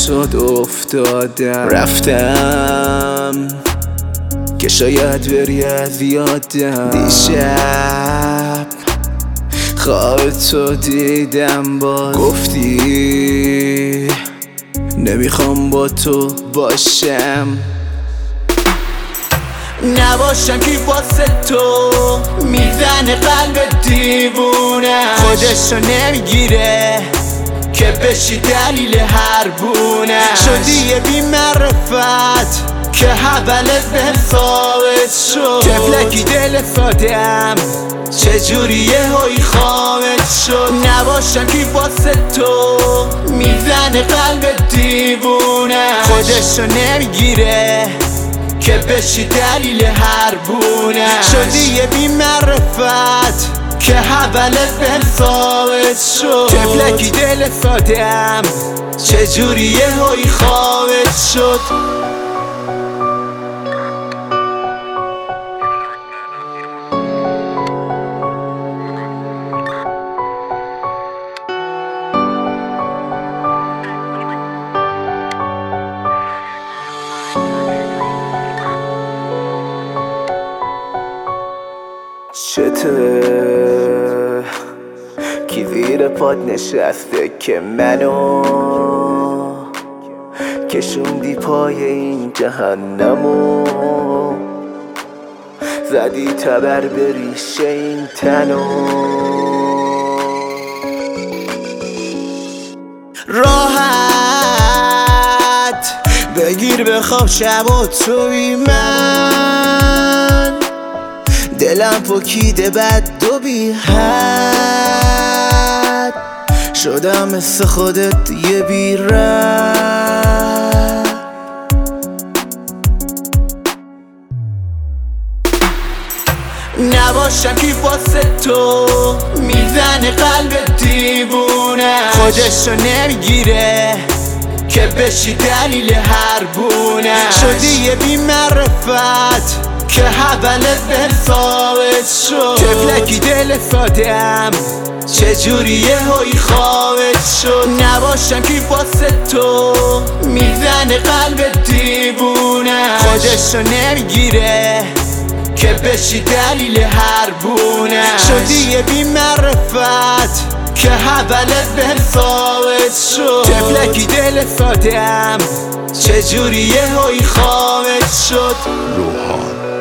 نشد افتادم رفتم که شاید بری از یادم. دیشب خواب تو دیدم باز گفتی نمیخوام با تو باشم. نباشم که واسه تو میزنه قلب دیوونه خودشو نمیگیره که بشی دلیل هر بونه. شدی یه بی معرفت که حولت به ثابت شد. تفلکی دل سادم چجوری یهویی خامت شد. نباشم که واسه تو میزنه قلب دیوونه خودشو نمیگیره که بشی دلیل هر بونه. شدی یه بی معرفت که حولت به ثابت شد. تفلکی دل سادم چجوری یهویی خامت شد. چته کی زیر پاد نشسته که منو کشوندی پای این جهنمو زدی تبر به ریشه این تنو. راحت بگیر بخواب شب و تو بی من دلم پکیده بد و بی حد شدم مثل خودت یه بی رد. نباشم که واسه تو میزنه قلب دیوونه خودشو نمیگیره که بشی دلیل هر بونه. شدی یه بی معرفت که حولت به ثابت شد. تفلکی دل سادم چجوری یهویی خامت شد. نباشم که واسه تو میزنه قلب دیوونه خودشو نمیگیره که بشی دلیل هر بونه. شدی یه بی معرفت که حولت به ثابت شد. تفلکی دل سادم چجوری یهویی خامت شد. روحان